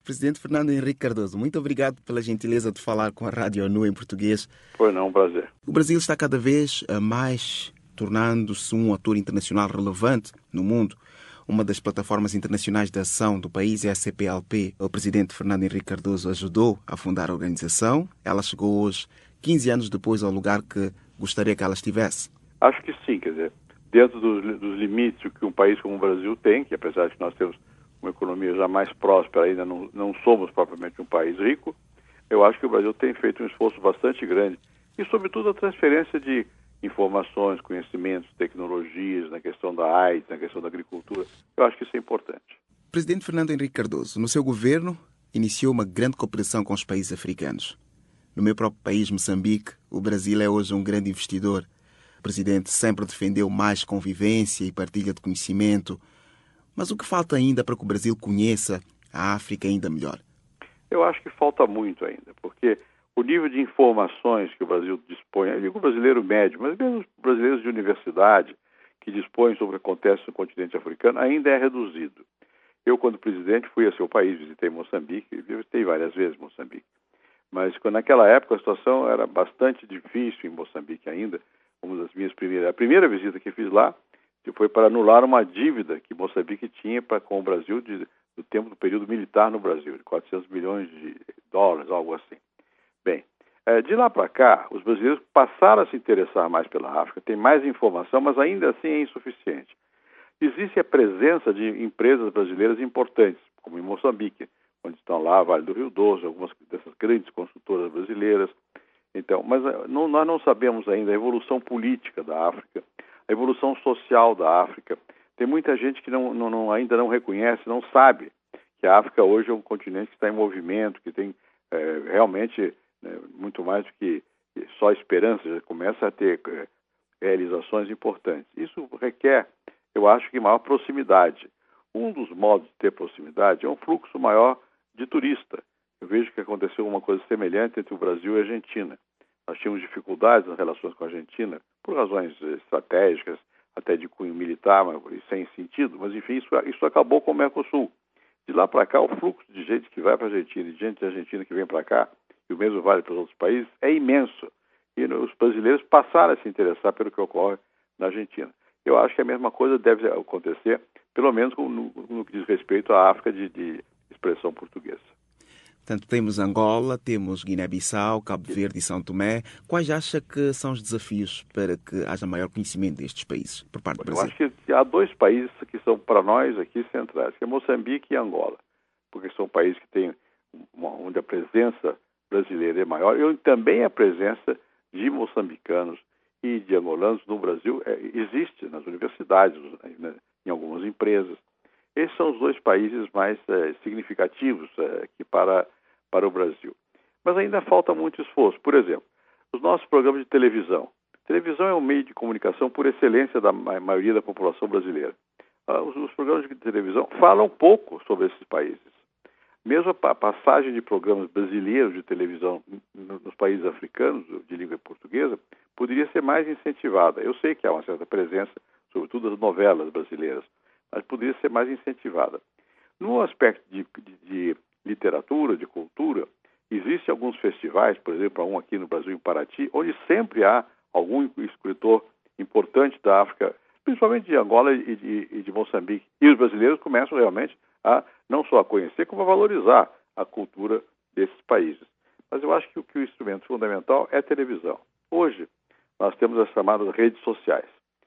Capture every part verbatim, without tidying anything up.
Presidente Fernando Henrique Cardoso, muito obrigado pela gentileza de falar com a Rádio ONU em português. Foi não, um prazer. O Brasil está cada vez mais tornando-se um ator internacional relevante no mundo. Uma das plataformas internacionais de ação do país é a C P L P. O presidente Fernando Henrique Cardoso ajudou a fundar a organização. Ela chegou hoje, quinze anos depois, ao lugar que gostaria que ela estivesse. Acho que sim, quer dizer, dentro dos, dos limites que um país como o Brasil tem, que apesar de que nós temos uma economia já mais próspera, ainda não, não somos propriamente um país rico, eu acho que o Brasil tem feito um esforço bastante grande e, sobretudo, a transferência de informações, conhecimentos, tecnologias, na questão da AIDS, na questão da agricultura. Eu acho que isso é importante. Presidente Fernando Henrique Cardoso, no seu governo, iniciou uma grande cooperação com os países africanos. No meu próprio país, Moçambique, o Brasil é hoje um grande investidor. O presidente sempre defendeu mais convivência e partilha de conhecimento. Mas o que falta ainda para que o Brasil conheça a África ainda melhor? Eu acho que falta muito ainda, porque o nível de informações que o Brasil dispõe, eu digo o brasileiro médio, mas mesmo os brasileiros de universidade que dispõem sobre o que acontece no continente africano, ainda é reduzido. Eu, quando presidente, fui a seu país, visitei Moçambique, visitei várias vezes Moçambique. Mas naquela época a situação era bastante difícil em Moçambique ainda. Uma das minhas primeiras, a primeira visita que fiz lá foi para anular uma dívida que Moçambique tinha pra, com o Brasil de, do tempo do período militar no Brasil, de quatrocentos milhões de dólares, algo assim. Bem, de lá para cá, os brasileiros passaram a se interessar mais pela África, tem mais informação, mas ainda assim é insuficiente. Existe a presença de empresas brasileiras importantes, como em Moçambique, onde estão lá Vale do Rio Doce, algumas dessas grandes construtoras brasileiras. Então, mas não, nós não sabemos ainda a evolução política da África, a evolução social da África. Tem muita gente que não, não, não, ainda não reconhece, não sabe que a África hoje é um continente que está em movimento, que tem é, realmente é, muito mais do que só esperança, já começa a ter é, realizações importantes. Isso requer, eu acho que, maior proximidade. Um dos modos de ter proximidade é um fluxo maior de turista. Eu vejo que aconteceu uma coisa semelhante entre o Brasil e a Argentina. Nós tínhamos dificuldades nas relações com a Argentina, por razões estratégicas, até de cunho militar, mas sem sentido, mas enfim, isso, isso acabou com o Mercosul. De lá para cá, o fluxo de gente que vai para a Argentina e de gente da Argentina que vem para cá, e o mesmo vale para os outros países, é imenso. E os brasileiros passaram a se interessar pelo que ocorre na Argentina. Eu acho que a mesma coisa deve acontecer, pelo menos no, no que diz respeito à África de, de expressão portuguesa. Portanto, temos Angola, temos Guiné-Bissau, Cabo Verde e São Tomé. Quais acha que são os desafios para que haja maior conhecimento destes países por parte do Brasil? Eu acho que há dois países que são para nós aqui centrais, que é Moçambique e Angola, porque são países que têm uma, onde a presença brasileira é maior e também a presença de moçambicanos e de angolanos no Brasil é, existe nas universidades, né, em algumas empresas. Esses são os dois países mais é, significativos é, aqui para, para o Brasil. Mas ainda falta muito esforço. Por exemplo, os nossos programas de televisão. Televisão é um meio de comunicação por excelência da maioria da população brasileira. Ah, os, os programas de televisão falam pouco sobre esses países. Mesmo a passagem de programas brasileiros de televisão nos países africanos de língua portuguesa poderia ser mais incentivada. Eu sei que há uma certa presença, sobretudo das novelas brasileiras, mas poderia ser mais incentivada. No aspecto de, de, de literatura, de cultura, existem alguns festivais, por exemplo, há um aqui no Brasil, em Paraty, onde sempre há algum escritor importante da África, principalmente de Angola e de, e de Moçambique. E os brasileiros começam realmente a não só a conhecer, como a valorizar a cultura desses países. Mas eu acho que o, que o instrumento fundamental é a televisão. Hoje, nós temos as chamadas redes sociais,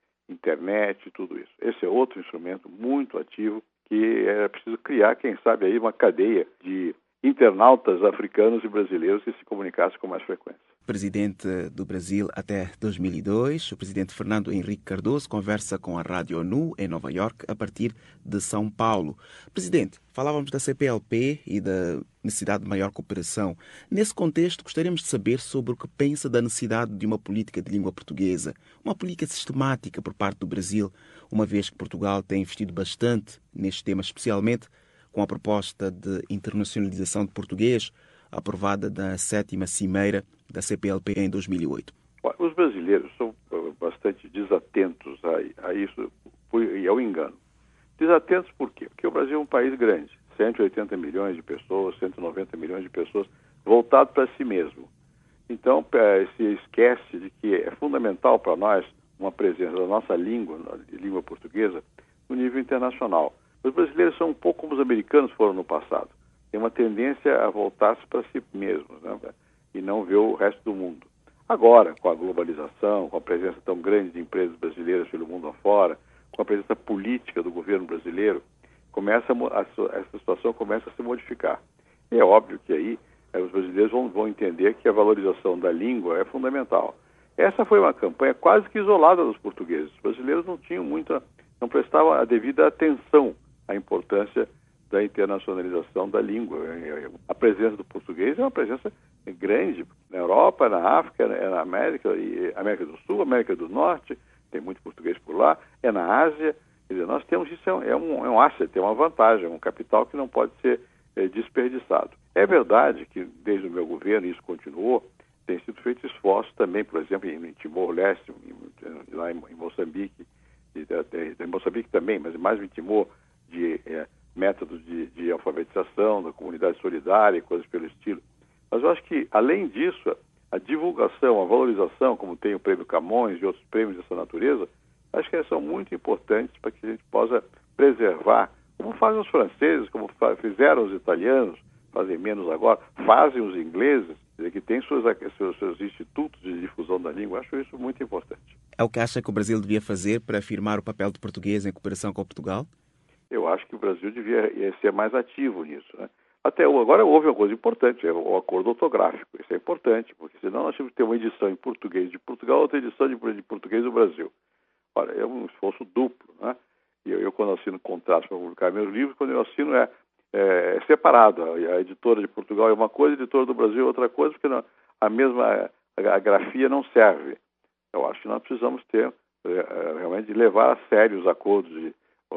internet e tudo isso. Esse é outro instrumento muito ativo que é preciso criar, quem sabe, aí uma cadeia de internautas africanos e brasileiros que se comunicassem com mais frequência. Presidente do Brasil até dois mil e dois, o presidente Fernando Henrique Cardoso conversa com a Rádio ONU em Nova York a partir de São Paulo. Presidente, falávamos da C P L P e da necessidade de maior cooperação. Nesse contexto, gostaríamos de saber sobre o que pensa da necessidade de uma política de língua portuguesa, uma política sistemática por parte do Brasil, uma vez que Portugal tem investido bastante neste tema, especialmente com a proposta de internacionalização de português, aprovada na sétima cimeira da C P L P em dois mil e oito. Os brasileiros são bastante desatentos a, a isso e ao engano. Desatentos por quê? Porque o Brasil é um país grande, cento e oitenta milhões de pessoas, cento e noventa milhões de pessoas, voltado para si mesmo. Então, se esquece de que é fundamental para nós uma presença da nossa língua, a língua portuguesa, no nível internacional. Os brasileiros são um pouco como os americanos foram no passado. Tem uma tendência a voltar-se para si mesmos, né? E não ver o resto do mundo. Agora, com a globalização, com a presença tão grande de empresas brasileiras pelo mundo afora, com a presença política do governo brasileiro, começa a, a, essa situação começa a se modificar. E é óbvio que aí eh, os brasileiros vão, vão entender que a valorização da língua é fundamental. Essa foi uma campanha quase que isolada dos portugueses. Os brasileiros não tinham muita, não prestavam a devida atenção à importância da internacionalização da língua. A presença do português é uma presença grande na Europa, na África, na América, e América do Sul, América do Norte, tem muito português por lá, é na Ásia. Quer dizer, nós temos isso, é um, é um asset, é uma vantagem, é um capital que não pode ser é, desperdiçado. É verdade que desde o meu governo, isso continuou, tem sido feito esforços também, por exemplo, em Timor-Leste, lá em, em Moçambique, e, em Moçambique também, mas mais em Timor, de é, métodos de, de alfabetização, da comunidade solidária e coisas pelo estilo. Mas eu acho que, além disso, a divulgação, a valorização, como tem o Prêmio Camões e outros prêmios dessa natureza, acho que elas são muito importantes para que a gente possa preservar, como fazem os franceses, como fizeram os italianos, fazem menos agora, fazem os ingleses, que têm seus, seus, seus institutos de difusão da língua. Acho isso muito importante. É o que acha que o Brasil devia fazer para afirmar o papel do português em cooperação com Portugal? Eu acho que o Brasil devia ser mais ativo nisso, né? Até agora houve uma coisa importante, é o acordo ortográfico. Isso é importante, porque senão nós temos que ter uma edição em português de Portugal e outra edição de, de português do Brasil. Olha, é um esforço duplo, né? E eu, eu quando assino contratos para publicar meus livros, quando eu assino é, é, é separado. A, a editora de Portugal é uma coisa, a editora do Brasil é outra coisa, porque não, a mesma a, a grafia não serve. Eu acho que nós precisamos ter, é, realmente, de levar a sério os acordos de,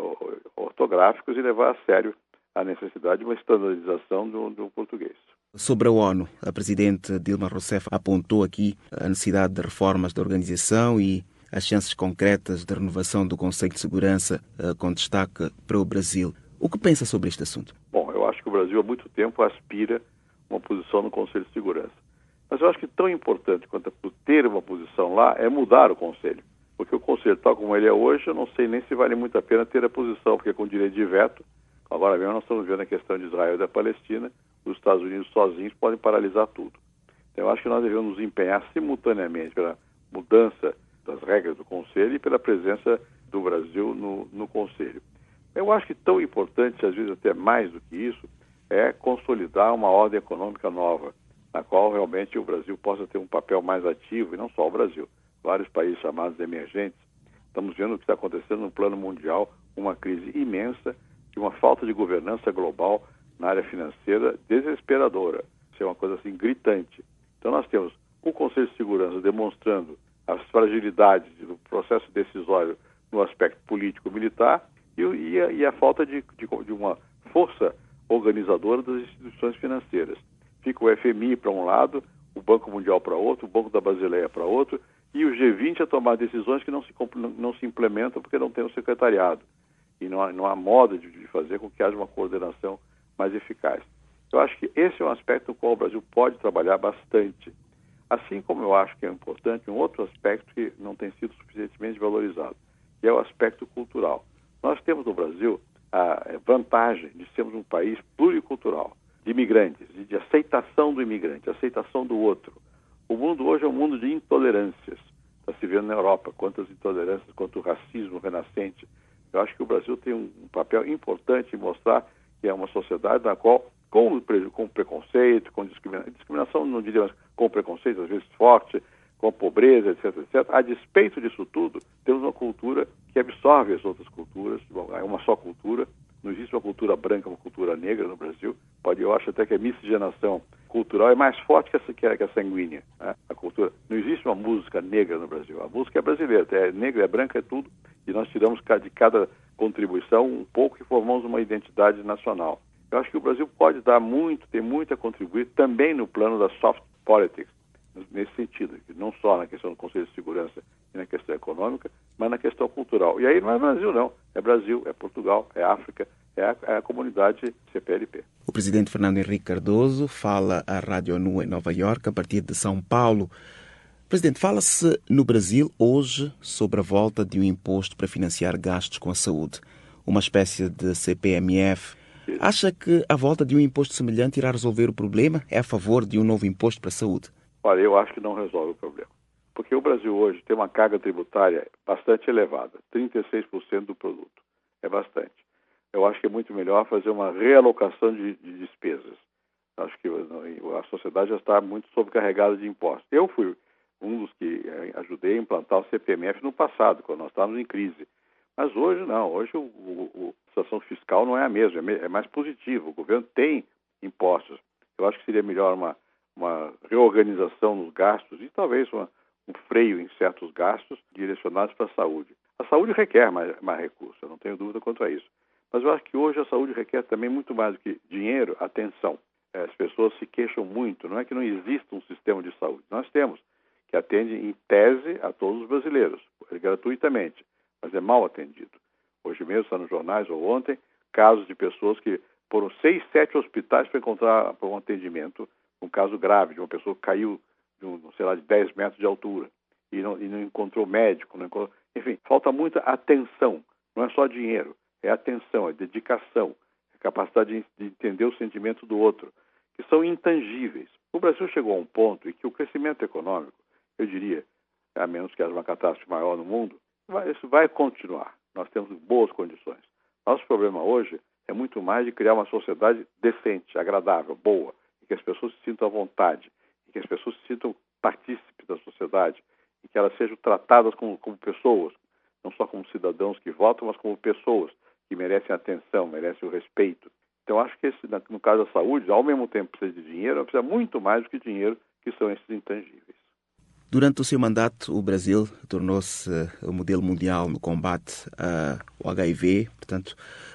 ortográficos e levar a sério a necessidade de uma estandarização do, do português. Sobre a ONU, a presidente Dilma Rousseff apontou aqui a necessidade de reformas da organização e as chances concretas de renovação do Conselho de Segurança, com destaque para o Brasil. O que pensa sobre este assunto? Bom, eu acho que o Brasil há muito tempo aspira uma posição no Conselho de Segurança. Mas eu acho que tão importante quanto ter uma posição lá é mudar o Conselho. Porque o Conselho, tal como ele é hoje, eu não sei nem se vale muito a pena ter a posição, porque com direito de veto, agora mesmo nós estamos vendo a questão de Israel e da Palestina, os Estados Unidos sozinhos podem paralisar tudo. Então eu acho que nós devemos nos empenhar simultaneamente pela mudança das regras do Conselho e pela presença do Brasil no, no Conselho. Eu acho que tão importante, às vezes até mais do que isso, é consolidar uma ordem econômica nova, na qual realmente o Brasil possa ter um papel mais ativo, e não só o Brasil. Vários países chamados emergentes, estamos vendo o que está acontecendo no plano mundial, uma crise imensa e uma falta de governança global na área financeira desesperadora. Isso é uma coisa assim gritante. Então nós temos o Conselho de Segurança demonstrando as fragilidades do processo decisório no aspecto político-militar e, e, a, e a falta de, de, de uma força organizadora das instituições financeiras. Fica o F M I para um lado, o Banco Mundial para outro, o Banco da Basileia para outro, e o G vinte a tomar decisões que não se, não se implementam porque não tem um secretariado. E não há, não há modo de, de fazer com que haja uma coordenação mais eficaz. Eu acho que esse é um aspecto no qual o Brasil pode trabalhar bastante. Assim como eu acho que é importante um outro aspecto que não tem sido suficientemente valorizado, que é o aspecto cultural. Nós temos no Brasil a vantagem de sermos um país pluricultural, de imigrantes, de aceitação do imigrante, aceitação do outro. O mundo hoje é um mundo de intolerâncias. Está se vendo na Europa quantas intolerâncias, quanto o racismo renascente. Eu acho que o Brasil tem um papel importante em mostrar que é uma sociedade na qual, com, com preconceito, com discriminação, discriminação não diria, mas com preconceito, às vezes forte, com pobreza, etc, etcétera. A despeito disso tudo, temos uma cultura que absorve as outras culturas, é uma só cultura. Não existe uma cultura branca, uma cultura negra no Brasil. Pode, eu acho até que a miscigenação cultural é mais forte que a, que a, que a sanguínea. Né? A cultura. Não existe uma música negra no Brasil. A música é brasileira, é negra, é branca, é tudo. E nós tiramos de cada contribuição um pouco e formamos uma identidade nacional. Eu acho que o Brasil pode dar muito, tem muito a contribuir também no plano da soft politics, nesse sentido, não só na questão do Conselho de Segurança e na questão econômica, mas na questão cultural. E aí não é Brasil, não. É Brasil, é Portugal, é África, é a, é a comunidade C P L P. O presidente Fernando Henrique Cardoso fala à Rádio ONU em Nova Iorque a partir de São Paulo. Presidente, fala-se no Brasil hoje sobre a volta de um imposto para financiar gastos com a saúde, uma espécie de C P M F. Acha que a volta de um imposto semelhante irá resolver o problema? É a favor de um novo imposto para a saúde? Olha, eu acho que não resolve o problema. Porque o Brasil hoje tem uma carga tributária bastante elevada, trinta e seis por cento do produto. É bastante. Eu acho que é muito melhor fazer uma realocação de, de despesas. Acho que a sociedade já está muito sobrecarregada de impostos. Eu fui um dos que ajudei a implantar o C P M F no passado, quando nós estávamos em crise. Mas hoje não, hoje o, o, a situação fiscal não é a mesma, é mais positiva. O governo tem impostos. Eu acho que seria melhor uma, uma reorganização nos gastos e talvez uma, um freio em certos gastos direcionados para a saúde. A saúde requer mais, mais recursos, eu não tenho dúvida quanto a isso. Mas eu acho que hoje a saúde requer também muito mais do que dinheiro, atenção. As pessoas se queixam muito, não é que não exista um sistema de saúde. Nós temos, que atende em tese a todos os brasileiros, gratuitamente, mas é mal atendido. Hoje mesmo está nos jornais, ou ontem, casos de pessoas que foram seis, sete hospitais para encontrar um atendimento, um caso grave, de uma pessoa que caiu de, um, sei lá, de dez metros de altura e não, e não encontrou médico. Não encontrou... Enfim, falta muita atenção, não é só dinheiro, é atenção, é dedicação, é capacidade de, de entender o sentimento do outro, que são intangíveis. O Brasil chegou a um ponto em que o crescimento econômico, eu diria, a menos que haja uma catástrofe maior no mundo, vai, isso vai continuar. Nós temos boas condições. Nosso problema hoje é muito mais de criar uma sociedade decente, agradável, boa, em que as pessoas se sintam à vontade, em que as pessoas se sintam partícipes da sociedade, em que elas sejam tratadas como, como pessoas, não só como cidadãos que votam, mas como pessoas que merecem atenção, merecem o respeito. Então, acho que esse, no caso da saúde, ao mesmo tempo precisa de dinheiro, mas precisa muito mais do que dinheiro, que são esses intangíveis. Durante o seu mandato, o Brasil tornou-se o modelo mundial no combate ao H I V. Portanto,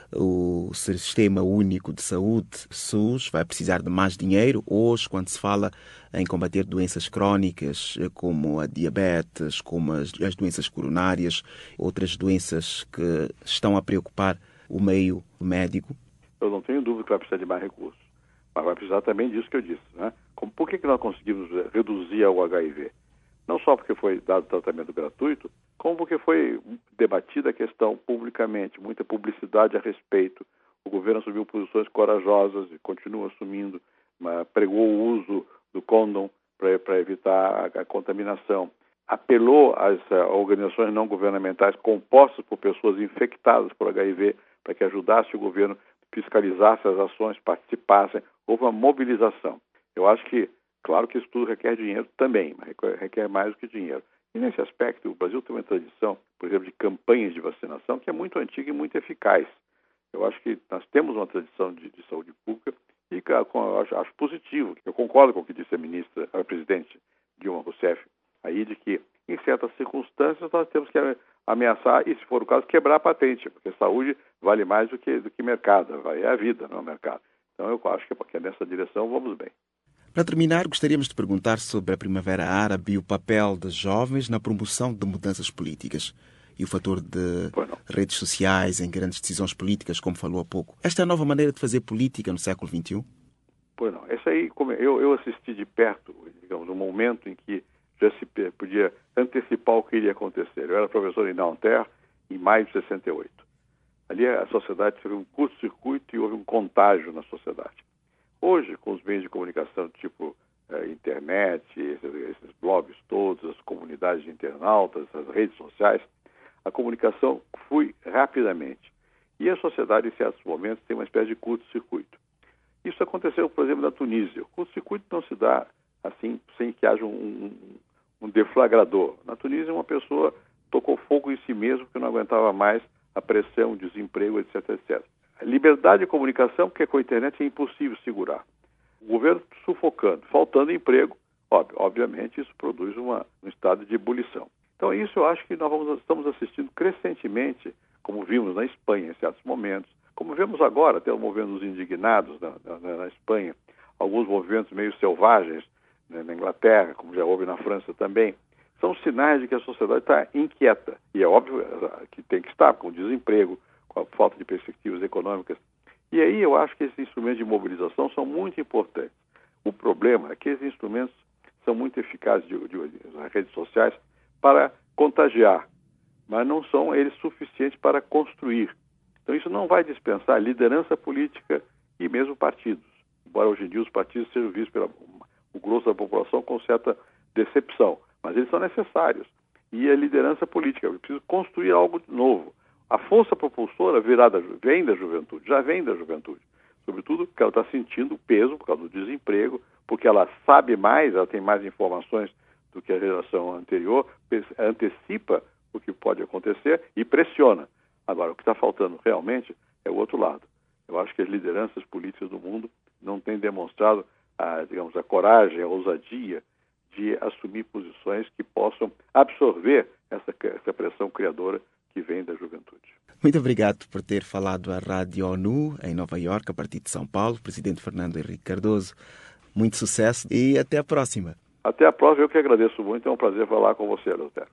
o Sistema Único de Saúde, SUS, vai precisar de mais dinheiro. Hoje, quando se fala em combater doenças crónicas, como a diabetes, como as, as doenças coronárias, outras doenças que estão a preocupar o meio médico. Eu não tenho dúvida que vai precisar de mais recursos. Mas vai precisar também disso que eu disse, né? Como, por que, que nós conseguimos reduzir o H I V? Não só porque foi dado tratamento gratuito, como porque foi debatida a questão publicamente, muita publicidade a respeito. O governo assumiu posições corajosas e continua assumindo, mas pregou o uso do condom para evitar a, a contaminação. Apelou às uh, organizações não governamentais compostas por pessoas infectadas por H I V para que ajudasse o governo, fiscalizasse as ações, participassem. Houve uma mobilização. Eu acho que claro que isso tudo requer dinheiro também, mas requer mais do que dinheiro. E nesse aspecto, o Brasil tem uma tradição, por exemplo, de campanhas de vacinação que é muito antiga e muito eficaz. Eu acho que nós temos uma tradição de, de saúde pública e eu acho, acho positivo. Eu concordo com o que disse a ministra, a presidente Dilma Rousseff, aí de que, em certas circunstâncias, nós temos que ameaçar e, se for o caso, quebrar a patente, porque saúde vale mais do que, do que mercado, é a vida, não é o mercado. Então, eu acho que nessa direção vamos bem. Para terminar, gostaríamos de perguntar sobre a Primavera Árabe e o papel dos jovens na promoção de mudanças políticas e o fator de redes sociais em grandes decisões políticas, como falou há pouco. Esta é a nova maneira de fazer política no século vinte e um? Pois não. Esse aí, como eu, eu assisti de perto, digamos, um momento em que já se podia antecipar o que iria acontecer. Eu era professor em Nanterre em maio de sessenta e oito. Ali a sociedade teve um curto-circuito e houve um contágio na sociedade. Hoje, com os meios de comunicação tipo eh, internet, esses, esses blogs todos, as comunidades de internautas, as redes sociais, a comunicação flui rapidamente. E a sociedade, em certos momentos, tem uma espécie de curto-circuito. Isso aconteceu, por exemplo, na Tunísia. O curto-circuito não se dá assim, sem que haja um, um, um deflagrador. Na Tunísia, uma pessoa tocou fogo em si mesmo porque não aguentava mais a pressão, o desemprego, etc, etcétera. A liberdade de comunicação, porque com a internet é impossível segurar. O governo sufocando, faltando emprego, óbvio, obviamente isso produz uma, um estado de ebulição. Então isso eu acho que nós vamos, estamos assistindo crescentemente, como vimos na Espanha em certos momentos, como vemos agora, até movimentos indignados na, na, na Espanha, alguns movimentos meio selvagens, né, na Inglaterra, como já houve na França também, são sinais de que a sociedade está inquieta. E é óbvio que tem que estar, com o desemprego, com a falta de perspectivas econômicas E aí eu acho que esses instrumentos de mobilização são muito importantes. O problema é que esses instrumentos são muito eficazes, de, de, de, nas redes sociais, para contagiar, mas não são eles suficientes para construir. Então isso não vai dispensar liderança política e mesmo partidos, embora hoje em dia os partidos sejam vistos pelo o grosso da população com certa decepção, mas eles são necessários. E a liderança política, eu preciso construir algo novo. A força propulsora virá da, vem da juventude, já vem da juventude, sobretudo porque ela está sentindo o peso por causa do desemprego, porque ela sabe mais, ela tem mais informações do que a geração anterior, antecipa o que pode acontecer e pressiona. Agora, o que está faltando realmente é o outro lado. Eu acho que as lideranças políticas do mundo não têm demonstrado a, digamos, a coragem, a ousadia de assumir posições que possam absorver essa, essa pressão criadora que vem da juventude. Muito obrigado por ter falado à Rádio ONU em Nova Iorque, a partir de São Paulo, presidente Fernando Henrique Cardoso. Muito sucesso e até a próxima. Até a próxima, eu que agradeço muito, é um prazer falar com você, Eleutério.